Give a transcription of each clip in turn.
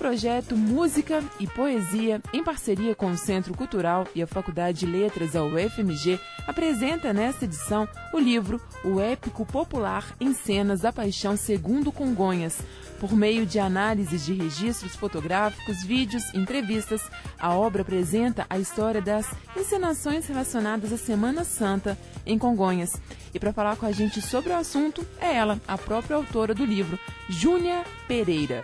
projeto Música e Poesia, em parceria com o Centro Cultural e a Faculdade de Letras da UFMG, apresenta nesta edição o livro O Épico Popular em Cenas da Paixão segundo Congonhas. Por meio de análises de registros fotográficos, vídeos e entrevistas, a obra apresenta a história das encenações relacionadas à Semana Santa em Congonhas. E para falar com a gente sobre o assunto, é ela, a própria autora do livro, Júnia Pereira.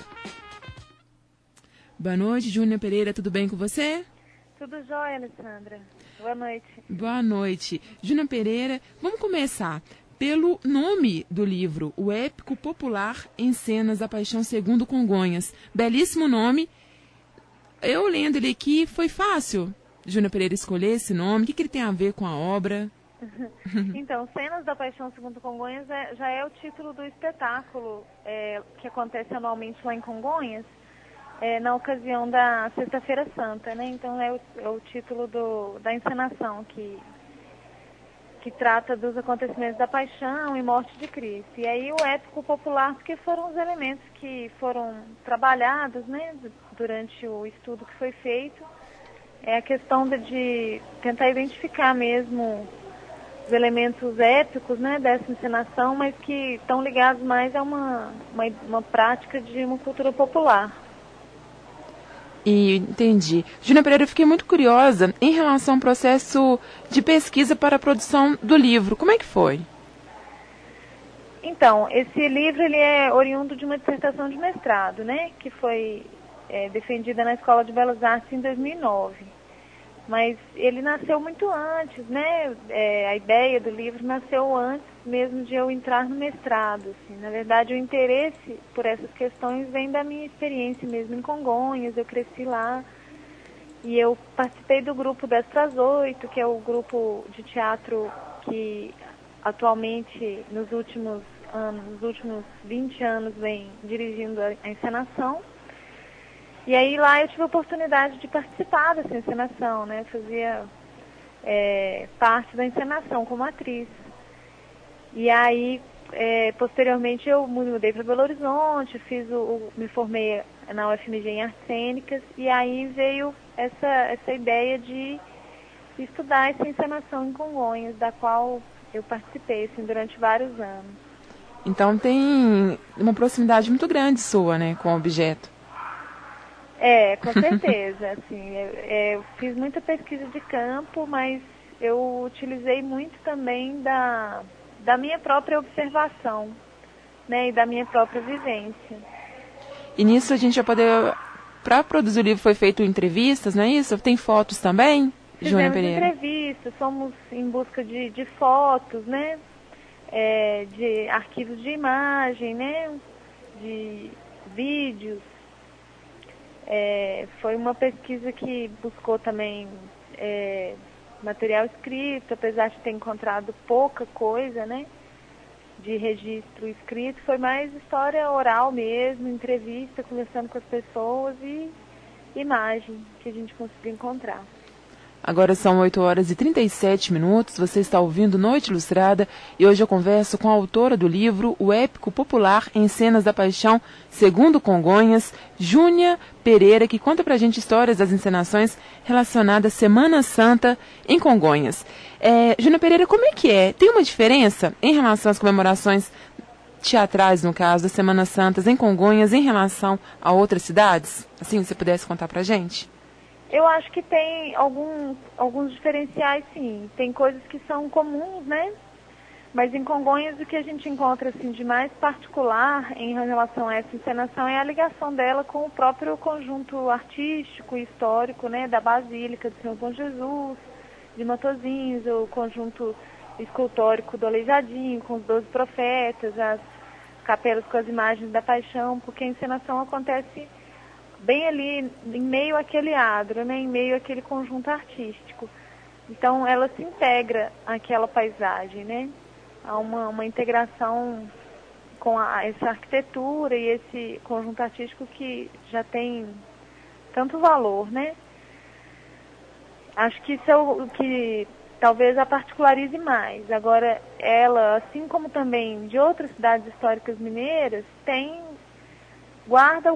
Boa noite, Júnia Pereira, tudo bem com você? Tudo jóia, Alessandra. Boa noite. Boa noite. Júnia Pereira, vamos começar pelo nome do livro, O Épico Popular em Cenas da Paixão segundo Congonhas. Belíssimo nome. Eu lendo ele aqui, foi fácil, Júnia Pereira, escolher esse nome. O que ele tem a ver com a obra? Então, Cenas da Paixão segundo Congonhas já é o título do espetáculo que acontece anualmente lá em Congonhas, na ocasião da Sexta-feira Santa, né? Então é o título da encenação que trata dos acontecimentos da paixão e morte de Cristo. E aí o épico popular, porque foram os elementos que foram trabalhados, né, durante o estudo que foi feito. É a questão de tentar identificar mesmo os elementos épicos, né, dessa encenação, mas que estão ligados mais a uma prática de uma cultura popular. Entendi. Júnia Pereira, eu fiquei muito curiosa em relação ao processo de pesquisa para a produção do livro. Como é que foi? Então, esse livro ele é oriundo de uma dissertação de mestrado, né, que foi defendida na Escola de Belas Artes em 2009. Mas ele nasceu muito antes, né? A ideia do livro nasceu antes mesmo de eu entrar no mestrado. Assim. Na verdade, o interesse por essas questões vem da minha experiência mesmo em Congonhas. Eu cresci lá e eu participei do grupo 10×8, que é o grupo de teatro que atualmente, nos últimos 20 anos, vem dirigindo a encenação. E aí lá eu tive a oportunidade de participar dessa encenação, né? Fazia parte da encenação como atriz. E aí, posteriormente, eu me mudei para Belo Horizonte, me formei na UFMG em Artes Cênicas, e aí veio essa ideia de estudar essa encenação em Congonhas, da qual eu participei assim, durante vários anos. Então tem uma proximidade muito grande sua, né, com o objeto. Com certeza. Assim, eu fiz muita pesquisa de campo, mas eu utilizei muito também da minha própria observação, né, e da minha própria vivência. E nisso a gente vai poder, para produzir o livro foi feito entrevistas, não é isso? Tem fotos também, Júnia Pereira? Fizemos entrevistas, fomos em busca de fotos, né, de arquivos de imagem, né, de vídeos. Foi uma pesquisa que buscou também material escrito, apesar de ter encontrado pouca coisa, né, de registro escrito, foi mais história oral mesmo, entrevista, conversando com as pessoas e imagem que a gente conseguiu encontrar. Agora são 8h37, você está ouvindo Noite Ilustrada e hoje eu converso com a autora do livro O Épico Popular em Cenas da Paixão segundo Congonhas, Júnia Pereira, que conta pra gente histórias das encenações relacionadas à Semana Santa em Congonhas. Júnia Pereira, como é que é? Tem uma diferença em relação às comemorações teatrais, no caso, das Semanas Santas em Congonhas em relação a outras cidades? Assim, se você pudesse contar pra gente. Eu acho que tem alguns diferenciais, sim. Tem coisas que são comuns, né? Mas em Congonhas o que a gente encontra assim, de mais particular em relação a essa encenação é a ligação dela com o próprio conjunto artístico e histórico, né? Da Basílica do Senhor Bom Jesus, de Matosinhos, o conjunto escultórico do Aleijadinho, com os 12 profetas, as capelas com as imagens da paixão, porque a encenação acontece bem ali, em meio àquele adro, né, em meio àquele conjunto artístico. Então, ela se integra àquela paisagem, né? Há uma integração com essa arquitetura e esse conjunto artístico que já tem tanto valor, né? Acho que isso é o que talvez a particularize mais. Agora, ela, assim como também de outras cidades históricas mineiras, guarda alguns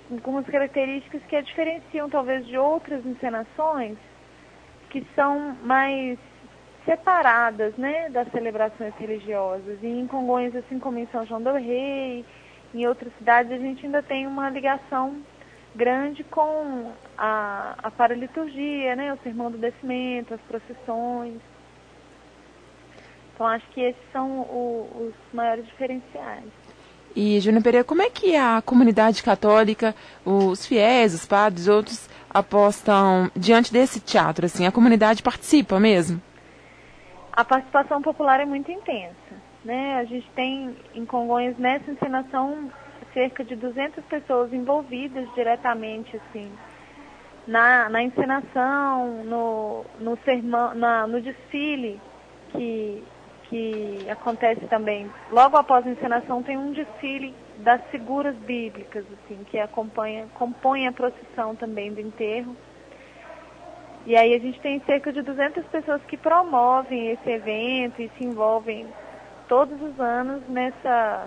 algumas características que a diferenciam talvez de outras encenações que são mais separadas, né, das celebrações religiosas. E em Congonhas, assim como em São João del Rei, em outras cidades, a gente ainda tem uma ligação grande com a paraliturgia, né, o sermão do descimento, as procissões. Então, acho que esses são os maiores diferenciais. E, Júnior Pereira, como é que a comunidade católica, os fiéis, os padres, outros, apostam diante desse teatro? Assim, a comunidade participa mesmo? A participação popular é muito intensa, né? A gente tem em Congonhas, nessa encenação, cerca de 200 pessoas envolvidas diretamente, assim, na encenação, no sermão, no desfile que acontece também. Logo após a encenação tem um desfile das figuras bíblicas, assim, que compõe a procissão também do enterro. E aí a gente tem cerca de 200 pessoas que promovem esse evento e se envolvem todos os anos nessa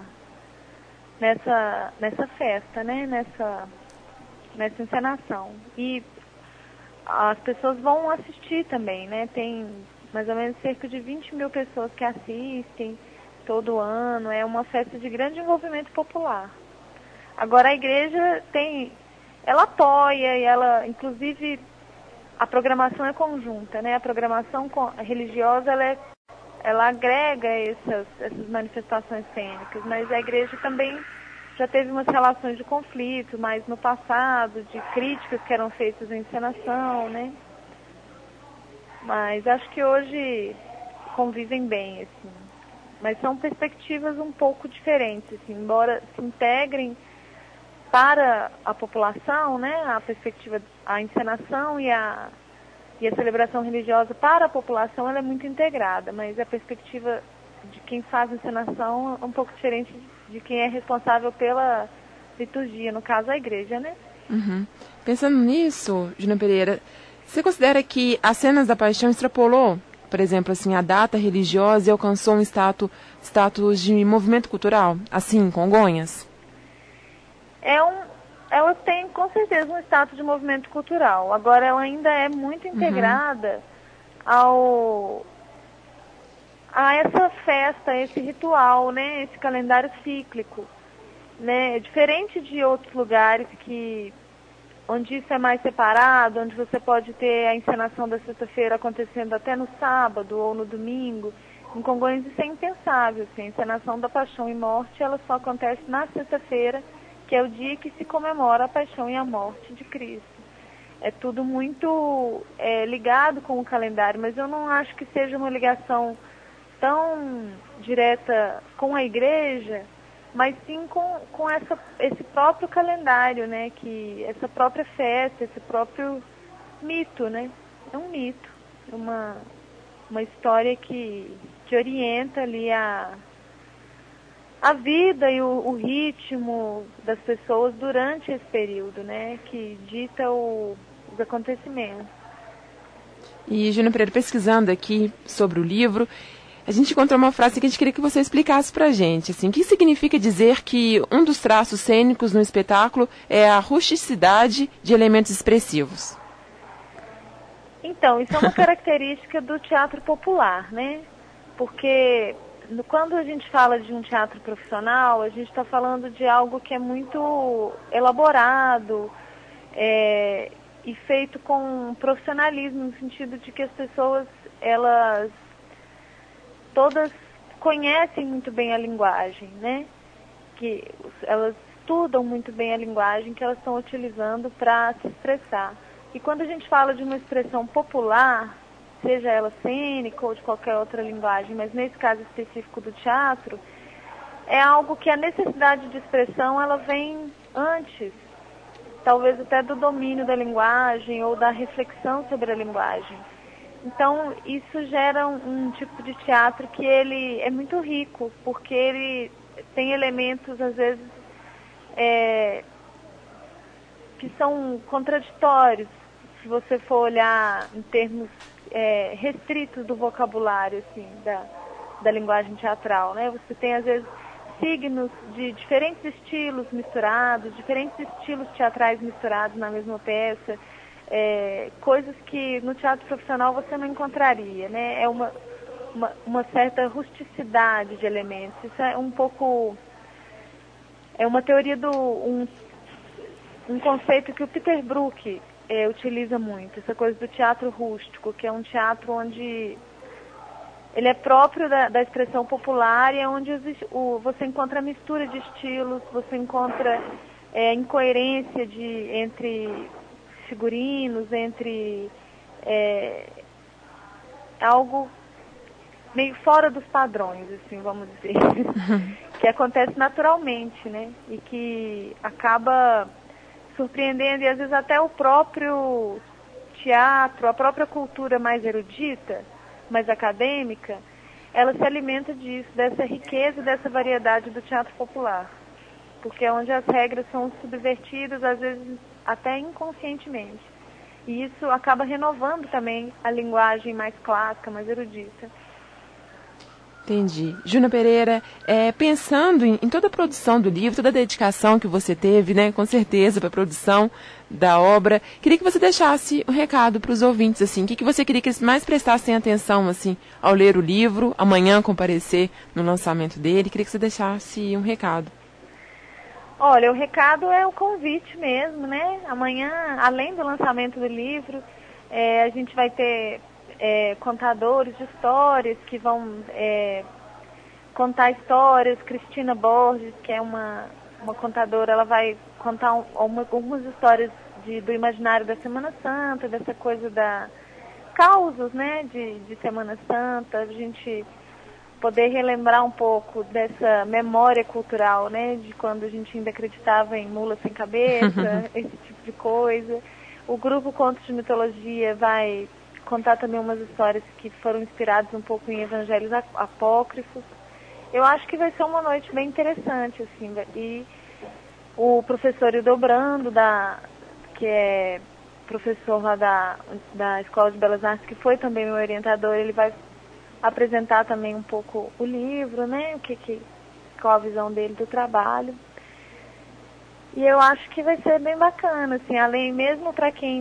festa, né? Nessa encenação. E as pessoas vão assistir também, né? Tem mais ou menos cerca de 20 mil pessoas que assistem todo ano. É uma festa de grande envolvimento popular. Agora a igreja ela apoia e ela, inclusive, a programação é conjunta, né? A programação religiosa, ela agrega essas manifestações cênicas, mas a igreja também já teve umas relações de conflito, mas no passado, de críticas que eram feitas à encenação, né? Mas acho que hoje convivem bem, assim. Mas são perspectivas um pouco diferentes, assim, embora se integrem para a população, né? A perspectiva, a encenação e a celebração religiosa para a população, ela é muito integrada, mas a perspectiva de quem faz a encenação é um pouco diferente de quem é responsável pela liturgia, no caso a igreja, né? Uhum. Pensando nisso, Júnior Pereira, você considera que as cenas da paixão extrapolou, por exemplo, assim, a data religiosa e alcançou um status de movimento cultural, assim, em Congonhas? Ela tem com certeza um status de movimento cultural. Agora ela ainda é muito integrada a essa festa, a esse ritual, né? Esse calendário cíclico, né? Diferente de outros lugares onde isso é mais separado, onde você pode ter a encenação da sexta-feira acontecendo até no sábado ou no domingo. Em Congonhas isso é impensável, assim. A encenação da Paixão e Morte, ela só acontece na sexta-feira, que é o dia que se comemora a paixão e a morte de Cristo. É tudo muito ligado com o calendário, mas eu não acho que seja uma ligação tão direta com a igreja, mas sim com esse próprio calendário, né? Essa própria festa, esse próprio mito, né? É um mito, é uma história que orienta ali a vida e o ritmo das pessoas durante esse período, né? Que dita os acontecimentos. E, Júnior Pereira, pesquisando aqui sobre o livro, a gente encontrou uma frase que a gente queria que você explicasse pra gente. Assim, o que significa dizer que um dos traços cênicos no espetáculo é a rusticidade de elementos expressivos? Então, isso é uma característica do teatro popular, né? Porque quando a gente fala de um teatro profissional, a gente está falando de algo que é muito elaborado e feito com profissionalismo, no sentido de que as pessoas, elas todas conhecem muito bem a linguagem, né? Que elas estudam muito bem a linguagem que elas estão utilizando para se expressar. E quando a gente fala de uma expressão popular, seja ela cênica ou de qualquer outra linguagem, mas nesse caso específico do teatro, é algo que a necessidade de expressão, ela vem antes, talvez até do domínio da linguagem ou da reflexão sobre a linguagem. Então, isso gera um tipo de teatro que ele é muito rico, porque ele tem elementos, às vezes, que são contraditórios, se você for olhar em termos restritos do vocabulário, assim, da linguagem teatral, né? Você tem, às vezes, signos de diferentes estilos misturados, diferentes estilos teatrais misturados na mesma peça, coisas que no teatro profissional você não encontraria, né? É uma certa rusticidade de elementos. Isso é um pouco... É uma teoria um conceito que o Peter Brook utiliza muito, essa coisa do teatro rústico, que é um teatro onde ele é próprio da expressão popular e é onde você encontra mistura de estilos, você encontra incoerência entre figurinos, entre algo meio fora dos padrões, assim, vamos dizer, que acontece naturalmente, né? E que acaba surpreendendo, e às vezes até o próprio teatro, a própria cultura mais erudita, mais acadêmica, ela se alimenta disso, dessa riqueza e dessa variedade do teatro popular. Porque é onde as regras são subvertidas, às vezes até inconscientemente. E isso acaba renovando também a linguagem mais clássica, mais erudita. Entendi. Júnior Pereira, pensando em toda a produção do livro, toda a dedicação que você teve, né, com certeza, para a produção da obra, queria que você deixasse um recado para os ouvintes, assim, o que você queria que eles mais prestassem atenção, assim, ao ler o livro, amanhã comparecer no lançamento dele, queria que você deixasse um recado. Olha, o recado é o convite mesmo, né? Amanhã, além do lançamento do livro, a gente vai ter contadores de histórias que vão contar histórias. Cristina Borges, que é uma contadora, ela vai contar algumas histórias do imaginário da Semana Santa, dessa coisa da causos, né, de Semana Santa, a gente poder relembrar um pouco dessa memória cultural, né, de quando a gente ainda acreditava em mula sem cabeça, esse tipo de coisa. O grupo Contos de Mitologia vai contar também umas histórias que foram inspiradas um pouco em evangelhos apócrifos. Eu acho que vai ser uma noite bem interessante, assim, e o professor Hildobrando, que é professor lá da Escola de Belas Artes, que foi também meu orientador, ele vai apresentar também um pouco o livro, né, qual a visão dele do trabalho. E eu acho que vai ser bem bacana, assim, além mesmo para quem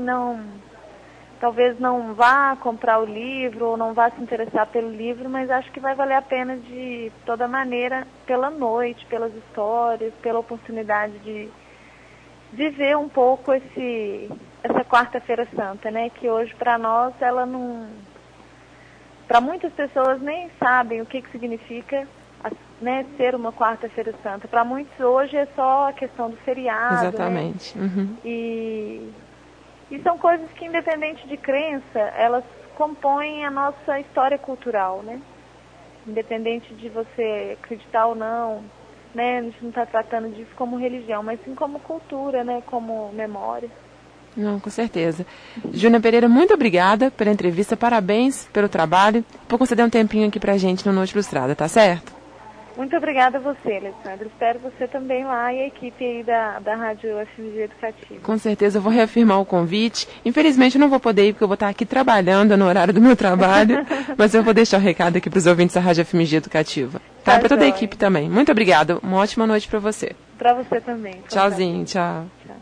talvez não vá comprar o livro ou não vá se interessar pelo livro, mas acho que vai valer a pena de toda maneira, pela noite, pelas histórias, pela oportunidade de viver um pouco essa Quarta-feira Santa, né, que hoje para nós ela não... Para muitas pessoas nem sabem o que significa, né, ser uma Quarta-feira Santa. Para muitos hoje é só a questão do feriado. Exatamente. Né? Uhum. E são coisas que, independente de crença, elas compõem a nossa história cultural, né? Independente de você acreditar ou não, né? A gente não está tratando disso como religião, mas sim como cultura, né? Como memória. Não, com certeza. Júnior Pereira, muito obrigada pela entrevista, parabéns pelo trabalho, por conceder um tempinho aqui pra gente no Noite Ilustrada, tá certo? Muito obrigada a você, Alessandra. Espero você também lá e a equipe aí da Rádio FMG Educativa. Com certeza, eu vou reafirmar o convite. Infelizmente, eu não vou poder ir, porque eu vou estar aqui trabalhando no horário do meu trabalho, mas eu vou deixar o recado aqui para os ouvintes da Rádio FMG Educativa. Tá? Para toda a equipe também. Muito obrigada. Uma ótima noite para você. Para você também. Tchauzinho, tchau. Tchau.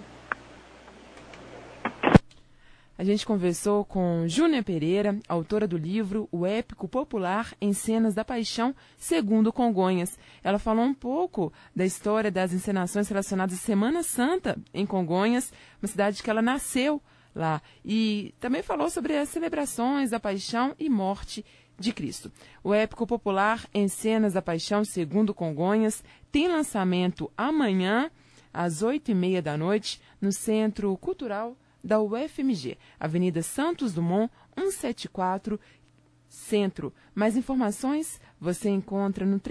A gente conversou com Júnior Pereira, autora do livro O Épico Popular em Cenas da Paixão, segundo Congonhas. Ela falou um pouco da história das encenações relacionadas à Semana Santa em Congonhas, uma cidade que ela nasceu lá. E também falou sobre as celebrações da paixão e morte de Cristo. O Épico Popular em Cenas da Paixão, segundo Congonhas, tem lançamento amanhã, às 20h30 da noite, no Centro Cultural da UFMG, Avenida Santos Dumont, 174, Centro. Mais informações você encontra no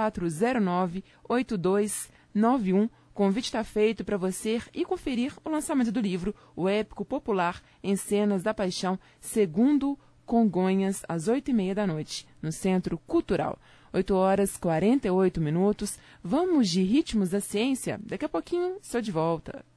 3409-8291. Convite está feito para você ir conferir o lançamento do livro O Épico Popular em Cenas da Paixão, segundo Congonhas, às 20h30 da noite, no Centro Cultural. 8h48. Vamos de Ritmos da Ciência. Daqui a pouquinho estou de volta.